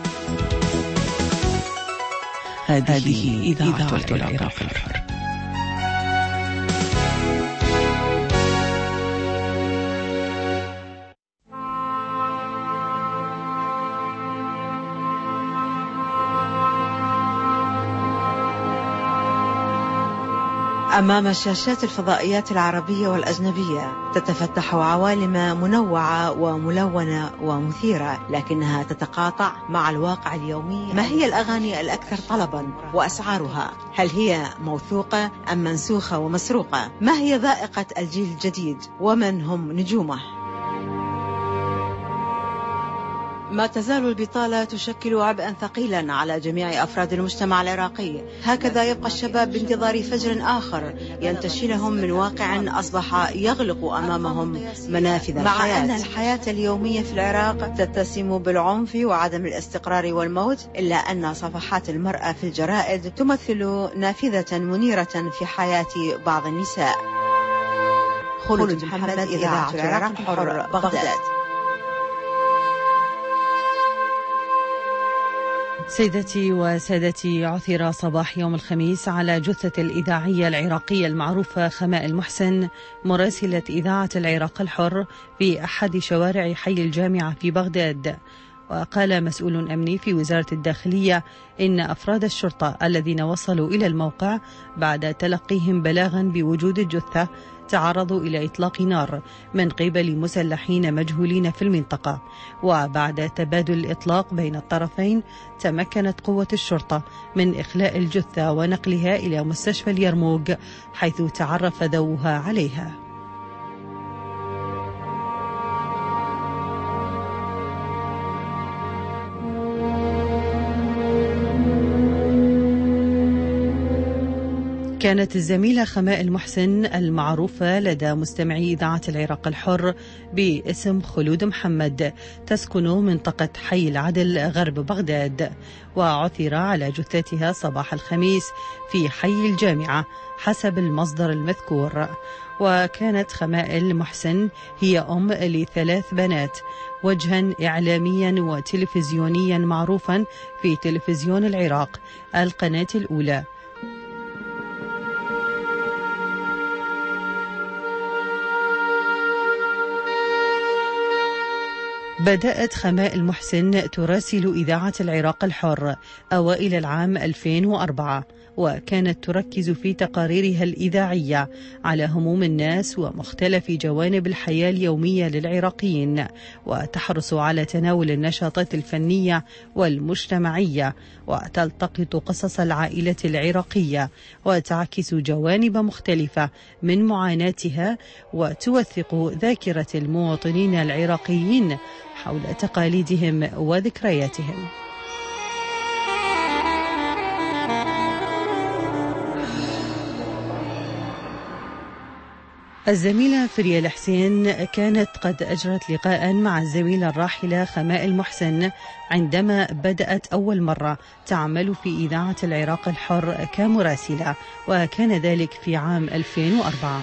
هذه إذاعة العراق الحر. أمام شاشات الفضائيات العربية والأجنبية تتفتح عوالم منوعة وملونة ومثيرة، لكنها تتقاطع مع الواقع اليومي. ما هي الأغاني الأكثر طلبا وأسعارها؟ هل هي موثوقة أم منسوخة ومسروقة؟ ما هي ذائقة الجيل الجديد ومن هم نجومه؟ ما تزال البطالة تشكل عبئا ثقيلا على جميع أفراد المجتمع العراقي. هكذا يبقى الشباب بانتظار فجر آخر ينتشي لهم من واقع أصبح يغلق أمامهم منافذ الحياة. مع أن الحياة اليومية في العراق تتسم بالعنف وعدم الاستقرار والموت، إلا أن صفحات المرأة في الجرائد تمثل نافذة منيرة في حياة بعض النساء. خلود محمد، إذاعة العراق الحر، بغداد. سيدتي وسادتي، عثر صباح يوم الخميس على جثة الإذاعية العراقية المعروفة خماء المحسن مراسلة إذاعة العراق الحر في أحد شوارع حي الجامعة في بغداد. وقال مسؤول أمني في وزارة الداخلية إن أفراد الشرطة الذين وصلوا إلى الموقع بعد تلقيهم بلاغا بوجود الجثة تعرضوا إلى إطلاق نار من قبل مسلحين مجهولين في المنطقة، وبعد تبادل الإطلاق بين الطرفين تمكنت قوة الشرطة من إخلاء الجثة ونقلها إلى مستشفى اليرموك حيث تعرف ذووها عليها. كانت الزميلة خماء المحسن المعروفة لدى مستمعي إذاعة العراق الحر باسم خلود محمد تسكن منطقة حي العدل غرب بغداد، وعثر على جثتها صباح الخميس في حي الجامعة حسب المصدر المذكور. وكانت خماء المحسن هي أم لثلاث بنات، وجها إعلاميا وتلفزيونيا معروفا في تلفزيون العراق القناة الأولى. بدأت خماء المحسن تراسل إذاعة العراق الحر أوائل العام ألفين وأربعة، وكانت تركز في تقاريرها الإذاعية على هموم الناس ومختلف جوانب الحياة اليومية للعراقيين، وتحرص على تناول النشاطات الفنية والمجتمعية، وتلتقط قصص العائلة العراقية وتعكس جوانب مختلفة من معاناتها، وتوثق ذاكرة المواطنين العراقيين حول تقاليدهم وذكرياتهم. الزميلة فريا الحسين كانت قد أجرت لقاء مع الزميلة الراحلة خماء المحسن عندما بدأت أول مرة تعمل في إذاعة العراق الحر كمراسلة، وكان ذلك في عام ألفين وأربعة.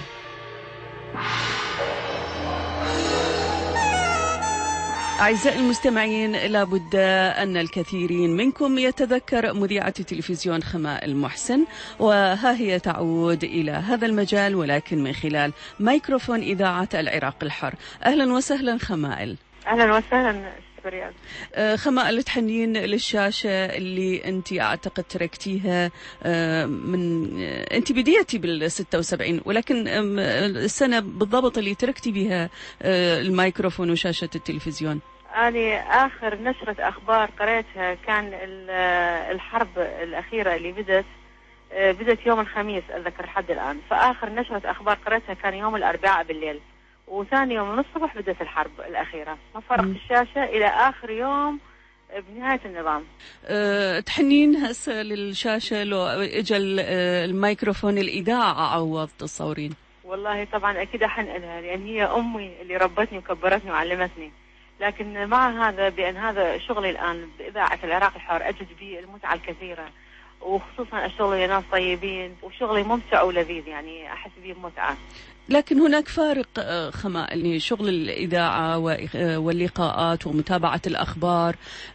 أعزائي المستمعين، لابد أن الكثيرين منكم يتذكر مذيعة تلفزيون خماء المحسن، وها هي تعود إلى هذا المجال ولكن من خلال ميكروفون إذاعة العراق الحر. أهلا وسهلا خمائل. أهلا وسهلا رياض. خمائل، تحنين للشاشة اللي أنت أعتقد تركتيها من أنت بديتي بالستة وسبعين، ولكن السنة بالضبط اللي تركتي بها الميكروفون وشاشة التلفزيون. أنا آخر نشرة أخبار قرأتها كان الحرب الأخيرة اللي بدت بدت يوم الخميس أذكر لحد الآن، فآخر نشرة أخبار قرأتها كان يوم الأربعاء بالليل، وثاني يوم من الصبح بدأت الحرب الأخيرة. ما فرقت الشاشة إلى آخر يوم بنهاية النظام. أه تحنين هسه للشاشة لو إجا الميكروفون الإذاعة عوض تصورين؟ والله طبعا أكيد أحن لها، لأن هي أمي اللي ربتني وكبرتني وعلمتني، لكن مع هذا بأن هذا شغلي الآن بإذاعة العراق الحر أجد به المتعة الكثيرة، وخصوصا الشغل يا ناس طيبين، وشغلي ممتع ولذيذ، يعني أحس به بمتعة. لكن هناك فارق خمائل، شغل الإذاعة واللقاءات ومتابعة الأخبار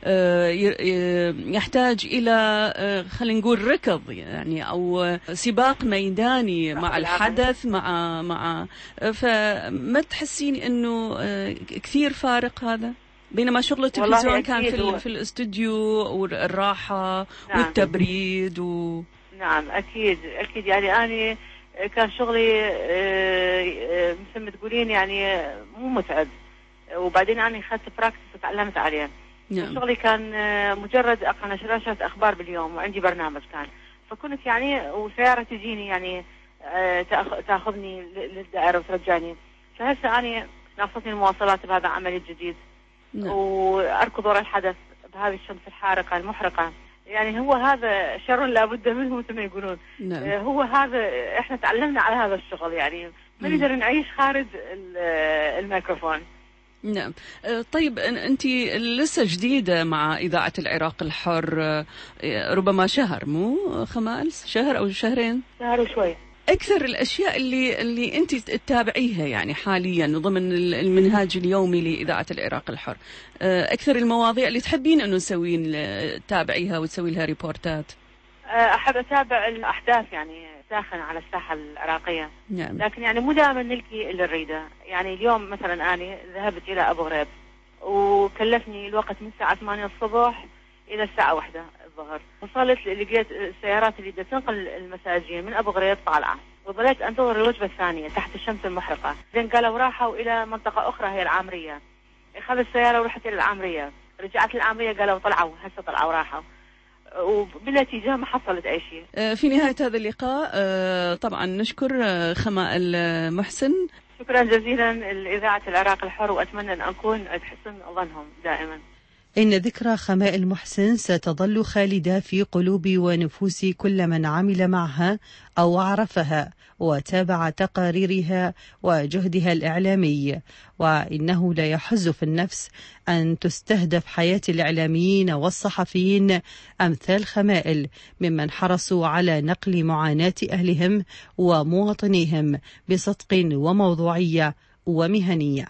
يحتاج إلى خلينا نقول ركض يعني أو سباق ميداني مع الحدث مع مع فما تحسين إنه كثير فارق هذا؟ بينما شغل التلفزيون كان في, في الاستوديو والراحة نعم. والتبريد و... نعم أكيد أكيد يعني أنا كان شغلي مثل ما تقولين يعني مو متعب، وبعدين أنا أخذت براكتس وتعلمت عليه. نعم. شغلي كان مجرد أقرأ نشرة أخبار باليوم، وعندي برنامج كان، فكنت يعني وسيارة تجيني يعني تأخذني للدائرة وترجعني. فهسه أنا ناقصتني المواصلات بهذا عملي الجديد. نعم. وأركض وراء الحدث بهذه الشمس الحارقة المحرقة. يعني هو هذا شر لا بد منه مثل ما يقولون. نعم. هو هذا احنا تعلمنا على هذا الشغل، يعني ما نقدر نعيش خارج الميكروفون. نعم. طيب أنت لسه جديدة مع إذاعة العراق الحر، ربما شهر مو خمال، شهر أو شهرين؟ شهر وشوي. أكثر الأشياء اللي اللي أنت تتابعيها يعني حاليا ضمن المنهاج اليومي لإذاعة العراق الحر، أكثر المواضيع اللي تحبين أنه نسوين تتابعيها وتسوي لها ريبورتات؟ أحب أتابع الأحداث يعني ساخنة على الساحة العراقية. نعم. لكن يعني مو دائما نلقي اللي نريده. يعني اليوم مثلا أنا ذهبت إلى أبو غريب وكلفني الوقت من الساعة ثمانية الصبح إلى الساعة واحدة الظهر. وصلت لقيت السيارات اللي تنقل المساجين من أبو غريب طالعة، وظليت أنتظر الوجبة الثانية تحت الشمس المحرقة. زين قالوا راحوا إلى منطقة أخرى هي العامرية. أخذت السيارة ورحت إلى العامرية، رجعت العامرية قالوا طلعوا هسه طلعوا راحوا، وبالنتيجة ما حصلت أي شيء. في نهاية هذا اللقاء طبعا نشكر خمائل محسن. شكرا جزيلا لإذاعة العراق الحر، وأتمنى أن أكون بحسن ظنهم دائما. إن ذكرى خمائل محسن ستظل خالدة في قلوب ونفوس كل من عمل معها أو عرفها وتابع تقاريرها وجهدها الإعلامي، وإنه لا يحز في النفس أن تستهدف حياة الإعلاميين والصحفيين أمثال خمائل، ممن حرصوا على نقل معاناة أهلهم ومواطنيهم بصدق وموضوعية ومهنية.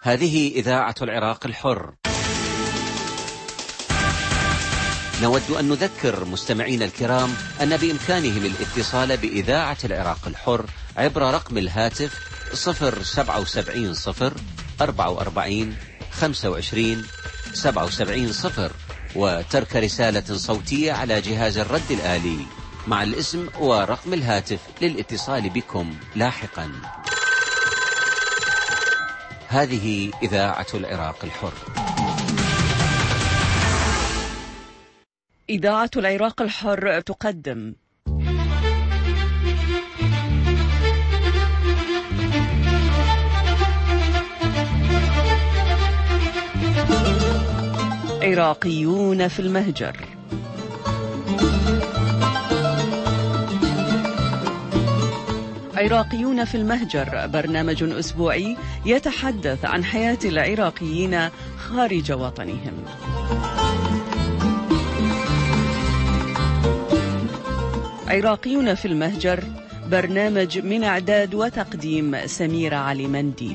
هذه إذاعة العراق الحر. نود أن نذكر مستمعين الكرام أن بإمكانهم الاتصال بإذاعة العراق الحر عبر رقم الهاتف صفر سبعة وسبعين صفر أربعة وأربعين خمسة وعشرين سبعة وسبعين صفر وترك رسالة صوتية على جهاز الرد الآلي مع الاسم ورقم الهاتف للاتصال بكم لاحقا. هذه إذاعة العراق الحر. إذاعة العراق الحر تقدم عراقيون في المهجر. عراقيون في المهجر برنامج أسبوعي يتحدث عن حياة العراقيين خارج وطنهم. عراقيون في المهجر برنامج من إعداد وتقديم سميرة علي منديل.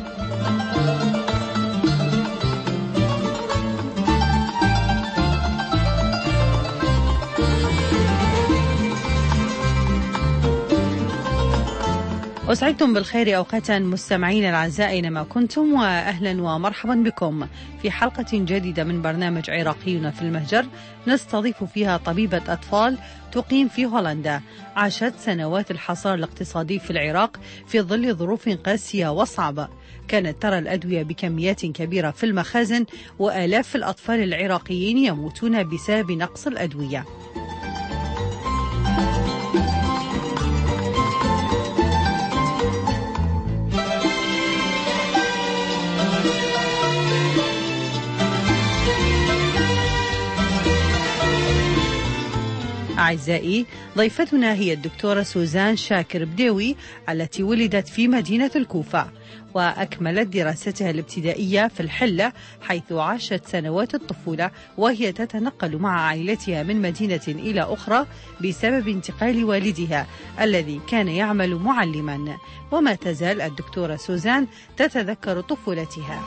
أسعدتم بالخير أوقاتا مستمعين الأعزاء أينما كنتم، وأهلا ومرحبا بكم في حلقة جديدة من برنامج عراقيون في المهجر، نستضيف فيها طبيبة أطفال تقيم في هولندا. عاشت سنوات الحصار الاقتصادي في العراق في ظل ظروف قاسية وصعبة، كانت ترى الأدوية بكميات كبيرة في المخازن، وآلاف الأطفال العراقيين يموتون بسبب نقص الأدوية. أعزائي، ضيفتنا هي الدكتورة سوزان شاكر بديوي التي ولدت في مدينة الكوفة، وأكملت دراستها الابتدائية في الحلة، حيث عاشت سنوات الطفولة وهي تتنقل مع عائلتها من مدينة إلى أخرى بسبب انتقال والدها الذي كان يعمل معلما. وما تزال الدكتورة سوزان تتذكر طفولتها.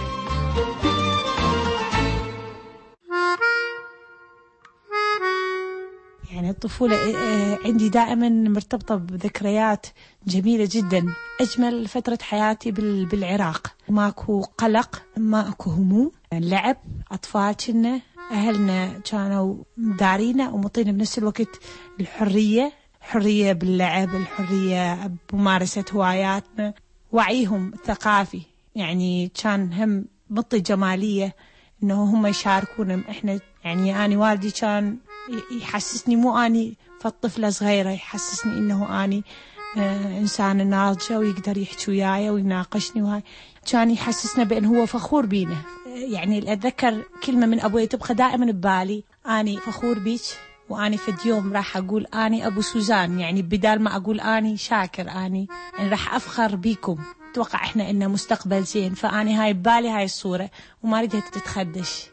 يعني الطفولة عندي دائما مرتبطة بذكريات جميلة جدا. أجمل فترة حياتي بالعراق، ماكو قلق، ماكو هموم، لعب، أطفال كنا، أهلنا كانوا دارينا ومطينا بنفس الوقت الحرية، حرية باللعب، الحرية بممارسة هواياتنا، وعيهم الثقافي يعني كان هم مطي جمالية إنه هم يشاركونا. إحنا يعني أنا والدي كان يحسسني مو أني فالطفلة صغيرة، يحسسني إنه أني آه إنسان ناضجة ويقدر يحكي وياي ويناقشني، وهاي كان يحسسنا بأن هو فخور بينا. يعني أتذكر كلمة من أبوي تبقى دائما ببالي، أني فخور بيك، وأني في اليوم راح أقول أني أبو سوزان، يعني بدال ما أقول أني شاكر، أني يعني راح أفخر بيكم. توقع إحنا إنه مستقبل زين، فأني هاي ببالي هاي الصورة وما أريدها تتخدش.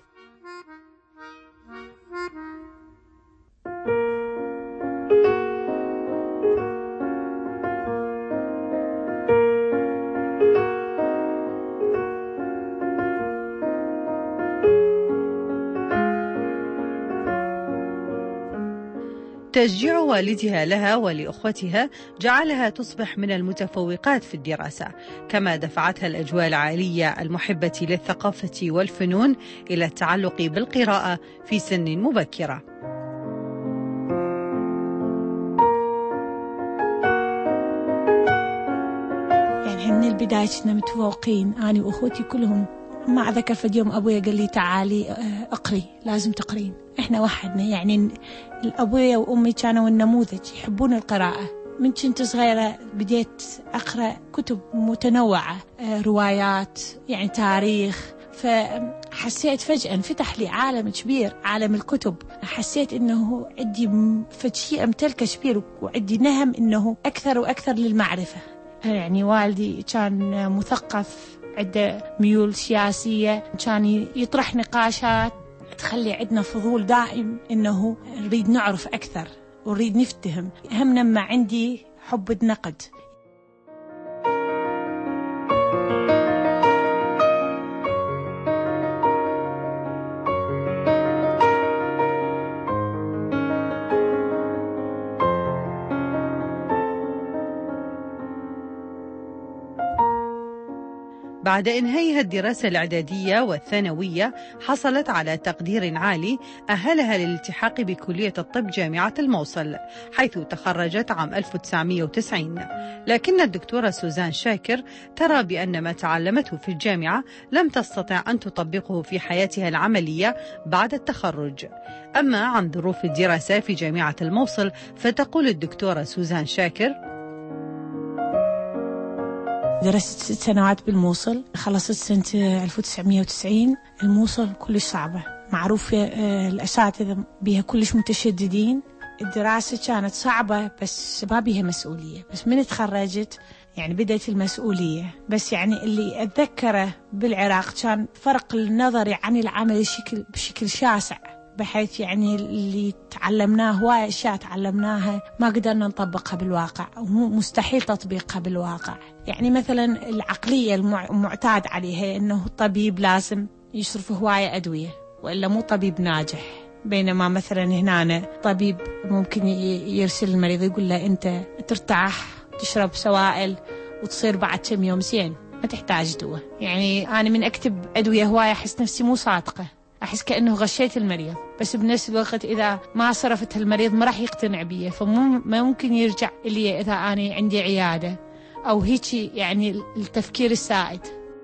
تشجيع والدها لها ولأخوتها جعلها تصبح من المتفوقات في الدراسة، كما دفعتها الأجواء العائلية المحبة للثقافة والفنون إلى التعلق بالقراءة في سن مبكرة. يعني من البداية كنا متفوقين أنا وأخوتي كلهم. ما أذكر في اليوم أبويا قال لي تعالي أقري، لازم تقرين. إحنا وحدنا، يعني الأبويا وأمي كانوا النموذج، يحبون القراءة. من كنت صغيرة بديت أقرأ كتب متنوعة، روايات، يعني تاريخ. فحسيت فجأة انفتح لي عالم كبير، عالم الكتب. حسيت إنه عندي شيء أمتلكه كبير، وعندي نهم إنه أكثر وأكثر للمعرفة. يعني والدي كان مثقف، عنده ميول سياسية، كان يطرح نقاشات تخلي عندنا فضول دائم إنه نريد نعرف أكثر ونريد نفتهم. هم لما عندي حب النقد. بعد إنهائها الدراسة الإعدادية والثانوية حصلت على تقدير عالي أهلها للالتحاق بكلية الطب جامعة الموصل، حيث تخرجت عام ألف وتسعمئة وتسعين. لكن الدكتورة سوزان شاكر ترى بأن ما تعلمته في الجامعة لم تستطع أن تطبقه في حياتها العملية بعد التخرج. أما عن ظروف الدراسة في جامعة الموصل فتقول الدكتورة سوزان شاكر: درست ست سنوات بالموصل، خلصت سنة ألف وتسعمئة وتسعين. الموصل كلش صعبة، معروف الأساتذة بها كلش متشددين. الدراسة كانت صعبة بس ما بها مسؤولية، بس من تخرجت يعني بدأت المسؤولية. بس يعني اللي أتذكره بالعراق كان فرق النظري عن العمل بشكل, بشكل شاسع، بحيث يعني اللي تعلمناه هواية أشياء تعلمناها ما قدرنا نطبقها بالواقع، ومستحيل تطبيقها بالواقع. يعني مثلا العقلية المعتاد عليها أنه الطبيب لازم يصرف هواية أدوية وإلا مو طبيب ناجح، بينما مثلا هنا طبيب ممكن يرسل المريض يقول له أنت ترتاح تشرب سوائل وتصير بعد كم يوم زين، ما تحتاج دواء. يعني أنا من أكتب أدوية هواية أحس نفسي مو صادقة، أحس كأنه غشيت المريض، بس بنفس الوقت إذا ما صرفت المريض ما راح يقتنع بيه، فما ممكن يرجع إلي إذا أنا عندي عيادة أو هيك. يعني التفكير السائد.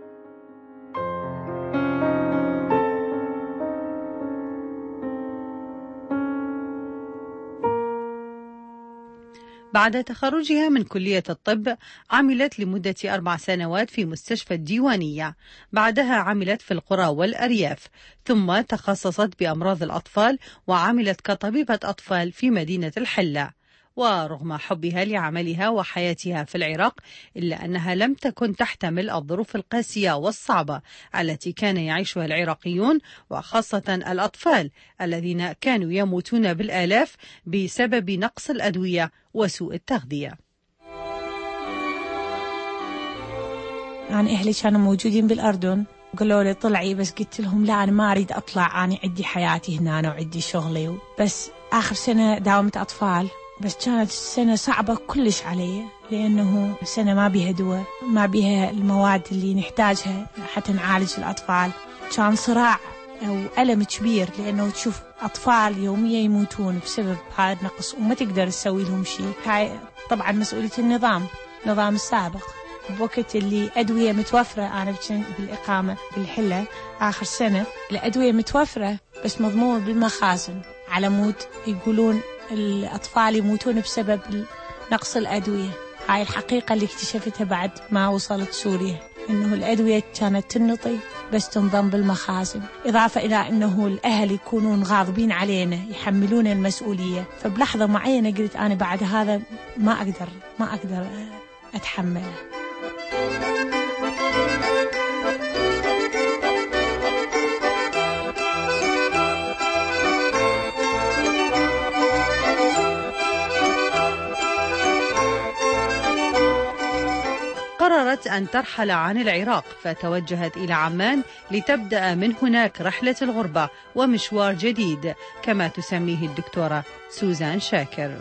بعد تخرجها من كلية الطب عملت لمدة أربع سنوات في مستشفى الديوانية، بعدها عملت في القرى والأرياف، ثم تخصصت بأمراض الأطفال وعملت كطبيبة أطفال في مدينة الحلة. ورغم حبها لعملها وحياتها في العراق إلا أنها لم تكن تحتمل الظروف القاسية والصعبة التي كان يعيشها العراقيون، وخاصة الأطفال الذين كانوا يموتون بالآلاف بسبب نقص الأدوية وسوء التغذية. يعني أهلي كانوا موجودين بالأردن، قالوا لي طلعي، بس قلت لهم لا أنا ما أريد أطلع، أنا عندي حياتي هنا وعندي شغلي. بس آخر سنة داومت أطفال، بس كانت سنة صعبة كلش علي، لأنه سنة ما بيها دواء، ما بيها المواد اللي نحتاجها حتى نعالج الأطفال. كان صراع أو ألم كبير، لأنه تشوف أطفال يوميا يموتون بسبب هذا النقص وما تقدر تسوي لهم شيء. هاي طبعا مسؤولية النظام، نظام السابق. بوقت اللي أدوية متوفرة، أنا بالإقامة بالحلة آخر سنة الأدوية متوفرة بس مضمون بالمخازن، على مود يقولون الأطفال يموتون بسبب نقص الأدوية. هاي الحقيقة اللي اكتشفتها بعد ما وصلت سوريا، إنه الأدوية كانت تنطي بس تنضم بالمخازن، إضافة إلى إنه الأهل يكونون غاضبين علينا، يحملون المسؤولية. فبلحظة معينة قلت أنا بعد هذا ما أقدر ما أقدر أتحمله. قررت أن ترحل عن العراق، فتوجهت إلى عمان لتبدأ من هناك رحلة الغربة ومشوار جديد كما تسميه الدكتورة سوزان شاكر.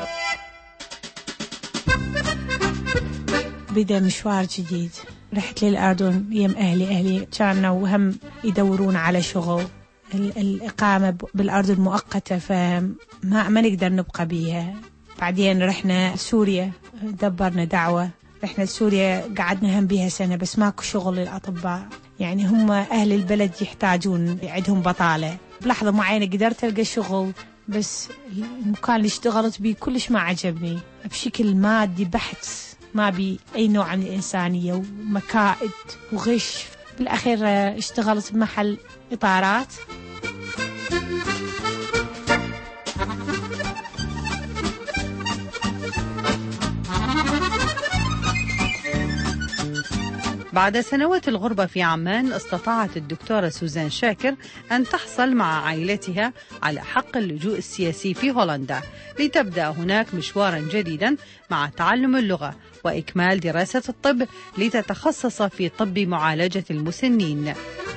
بدأ مشوار جديد، رحت للأردن يم أهلي أهلي كانوا هم يدورون على شغل. الإقامة بالأردن مؤقتة، فما ما نقدر نبقى بيها. بعدين رحنا سوريا، دبرنا دعوة، رحنا سوريا قعدنا هم بيها سنة، بس ماكو شغل للأطباء. يعني هم أهل البلد يحتاجون، عندهم بطالة. بلحظة معينة قدرت ألقى شغل، بس المكان اللي اشتغلت بيه كلش ما عجبني، بشكل مادي بحت، ما بي أي نوع من الإنسانية، ومكائد وغش. بالأخير اشتغلت بمحل إطارات. بعد سنوات الغربة في عمان استطاعت الدكتورة سوزان شاكر أن تحصل مع عائلتها على حق اللجوء السياسي في هولندا، لتبدأ هناك مشوارا جديدا مع تعلم اللغة وإكمال دراسة الطب لتتخصص في طب معالجة المسنين.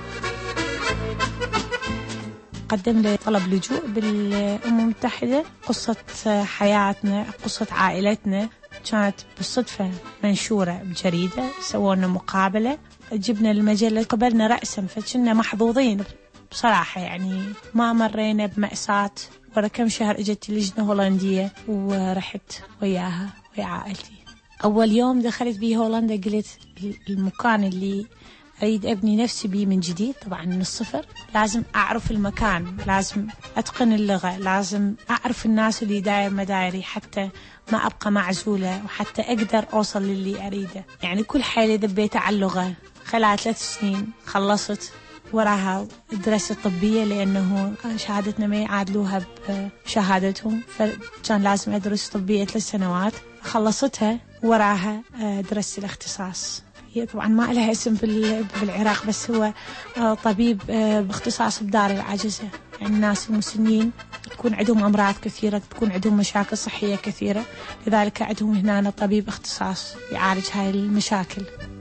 قدم لي طلب لجوء بالأمم المتحدة. قصة حياتنا، قصة عائلتنا كانت بالصدفة منشورة بجريدة، سوونا مقابلة جبنا المجلة قبلنا رأسا، فكنا محظوظين بصراحة. يعني ما مرينا بمأساة. ورا كم شهر اجت لجنة هولندية ورحت وياها ويا عائلتي. أول يوم دخلت بيه هولندا قلت المكان اللي أريد أبني نفسي بيه من جديد، طبعا من الصفر، لازم أعرف المكان، لازم أتقن اللغة، لازم أعرف الناس اللي داير مدايري حتى ما أبقى معزولة، وحتى أقدر أوصل للي أريده. يعني كل حيلي ذبيت على اللغة. خلال ثلاث سنين خلصت، وراها درست طبية لأنه شهادتنا ما يعادلوها بشهادتهم، فكان لازم أدرس طبية ثلاث سنوات. خلصتها، وراها درست الاختصاص. هي طبعا ما لها اسم بالعراق، بس هو طبيب باختصاص بدار العجزة. يعني الناس المسنين تكون عندهم أمراض كثيرة، تكون عندهم مشاكل صحية كثيرة، لذلك عندهم هنا طبيب اختصاص يعالج هاي المشاكل.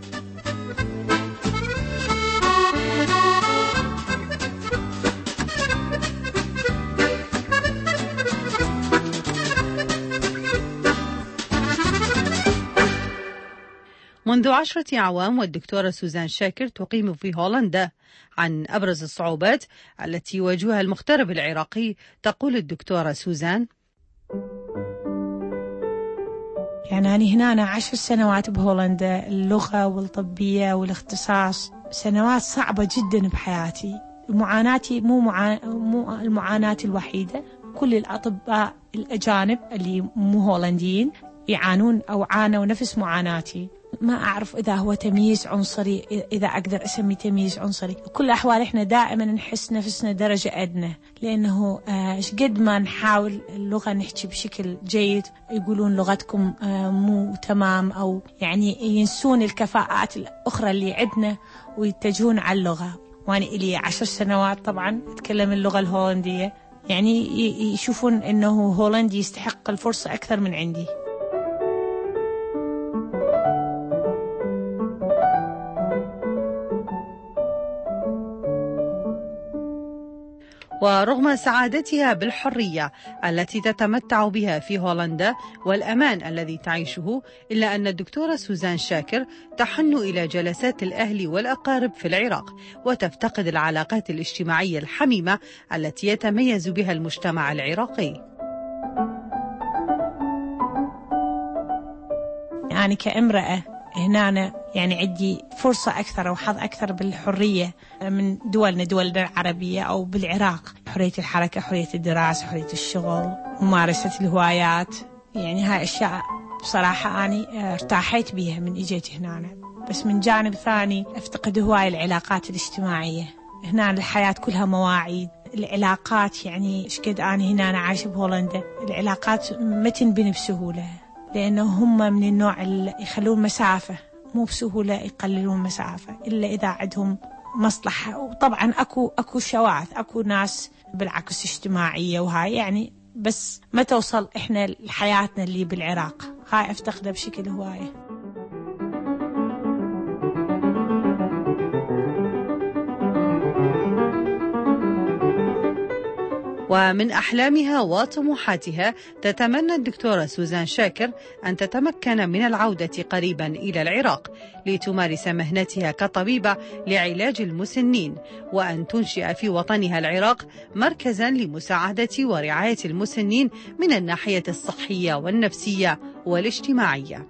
منذ عشرة أعوام والدكتورة سوزان شاكر تقيم في هولندا. عن أبرز الصعوبات التي يواجهها المغترب العراقي تقول الدكتورة سوزان: يعني أنا هنا أنا عشر سنوات بهولندا، اللغة والطبية والاختصاص سنوات صعبة جدا بحياتي. معاناتي مو, معا... مو المعاناة الوحيدة، كل الأطباء الأجانب اللي مو هولنديين يعانون أو عانوا نفس معاناتي. ما أعرف إذا هو تمييز عنصري، إذا أقدر أسمي تمييز عنصري. بكل الأحوال إحنا دائما نحس نفسنا درجة أدنى، لأنه آه قد ما نحاول اللغة نحكي بشكل جيد يقولون لغتكم آه مو تمام، أو يعني ينسون الكفاءات الأخرى اللي عندنا ويتجهون على اللغة. وأنا إلي عشر سنوات طبعا أتكلم اللغة الهولندية، يعني يشوفون إنه هولندي يستحق الفرصة أكثر من عندي. ورغم سعادتها بالحرية التي تتمتع بها في هولندا والأمان الذي تعيشه، إلا أن الدكتورة سوزان شاكر تحن إلى جلسات الأهل والأقارب في العراق، وتفتقد العلاقات الاجتماعية الحميمة التي يتميز بها المجتمع العراقي. يعني كامرأة هنا أنا يعني عندي فرصة أكثر أو حظ أكثر بالحرية من دولنا دولنا العربية أو بالعراق. حرية الحركة، حرية الدراسة، حرية الشغل، ممارسة الهوايات. يعني هاي أشياء بصراحة أنا ارتاحيت بيها من إجيت هنا أنا. بس من جانب ثاني أفتقد هواي العلاقات الاجتماعية. هنا الحياة كلها مواعيد، العلاقات يعني شقد أنا هنا أنا عايشة بهولندا العلاقات ما تنبني بسهولة، لأنه هم من النوع اللي يخلون مسافة، مو بسهولة يقللون مسافة إلا إذا عندهم مصلحة. وطبعا أكو أكو شواذ، أكو ناس بالعكس اجتماعية وهاي يعني، بس ما توصل إحنا لحياتنا اللي بالعراق. هاي أفتقدها بشكل هواية. ومن أحلامها وطموحاتها تتمنى الدكتورة سوزان شاكر أن تتمكن من العودة قريبا إلى العراق لتمارس مهنتها كطبيبة لعلاج المسنين، وأن تنشئ في وطنها العراق مركزا لمساعدة ورعاية المسنين من الناحية الصحية والنفسية والاجتماعية.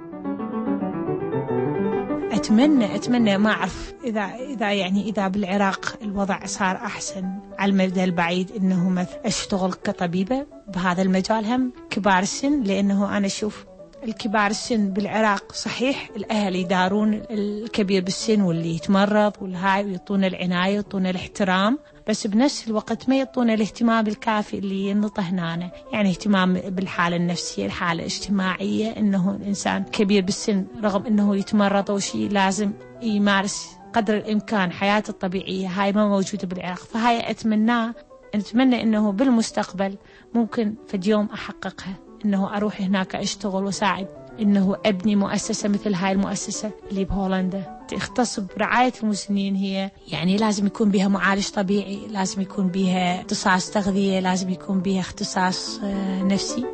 أتمنى أتمنى ما أعرف إذا إذا يعني إذا بالعراق الوضع صار أحسن على المدى البعيد، إنه مثل أشتغل كطبيبة بهذا المجال هم كبار السن، لأنه أنا أشوف الكبار السن بالعراق صحيح الأهل يدارون الكبير بالسن واللي يتمرض والهاي ويعطون العناية ويعطون الاحترام، بس بنفس الوقت ما يعطون الاهتمام الكافي اللي ينطه هنا. يعني اهتمام بالحالة النفسية، الحالة الاجتماعية، إنه الإنسان كبير بالسن رغم إنه يتمرض أو شيء لازم يمارس قدر الإمكان حياته الطبيعية. هاي ما موجودة بالعراق، فهاي أتمناه أتمنى إنه بالمستقبل ممكن في اليوم أحققها، إنه أروح هناك أشتغل وساعد إنه أبني مؤسسة مثل هاي المؤسسة اللي بهولندا تختص برعاية المسنين. هي يعني لازم يكون بها معالج طبيعي، لازم يكون بها اختصاص تغذية، لازم يكون بها اختصاص نفسي.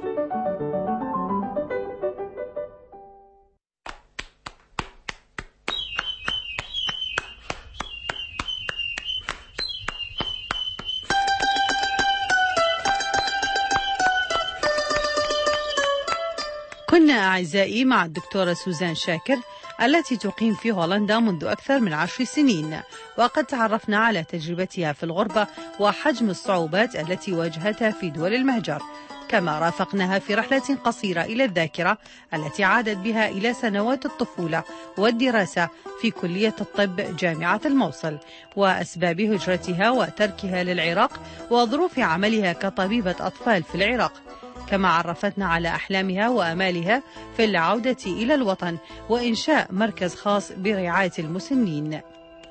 كنا أعزائي مع الدكتورة سوزان شاكر التي تقيم في هولندا منذ أكثر من عشر سنين، وقد تعرفنا على تجربتها في الغربة وحجم الصعوبات التي واجهتها في دول المهجر، كما رافقناها في رحلة قصيرة إلى الذاكرة التي عادت بها إلى سنوات الطفولة والدراسة في كلية الطب جامعة الموصل، وأسباب هجرتها وتركها للعراق وظروف عملها كطبيبة أطفال في العراق، كما عرفتنا على أحلامها وأمالها في العودة إلى الوطن وإنشاء مركز خاص برعاية المسنين.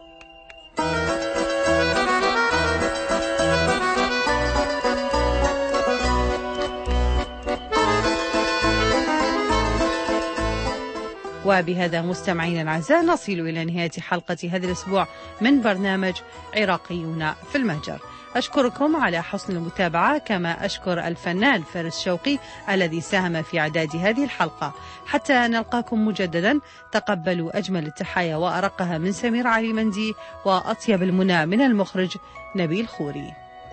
وبهذا مستمعينا الأعزاء نصل إلى نهاية حلقة هذا الأسبوع من برنامج عراقيون في المهجر. أشكركم على حسن المتابعة، كما أشكر الفنان فارس شوقي الذي ساهم في إعداد هذه الحلقة. حتى نلقاكم مجددا، تقبلوا أجمل التحايا وأرقها من سمير علي مندي، وأطيب المنى من المخرج نبيل خوري.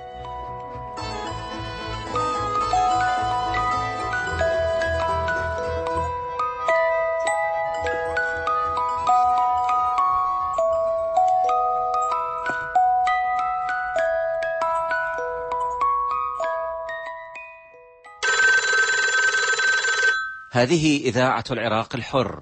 هذه إذاعة العراق الحر.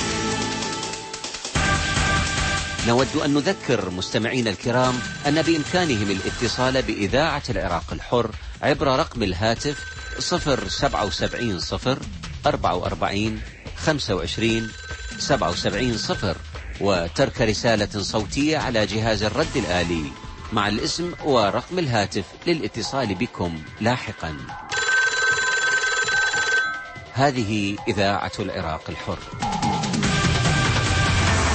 نود أن نذكر مستمعين الكرام أن بإمكانهم الاتصال بإذاعة العراق الحر عبر رقم الهاتف صفر سبعة وسبعين صفر أربعة وأربعين خمسة وعشرين سبعة وسبعين صفر، وترك رسالة صوتية على جهاز الرد الآلي مع الاسم ورقم الهاتف للاتصال بكم لاحقا. هذه إذاعة العراق الحر.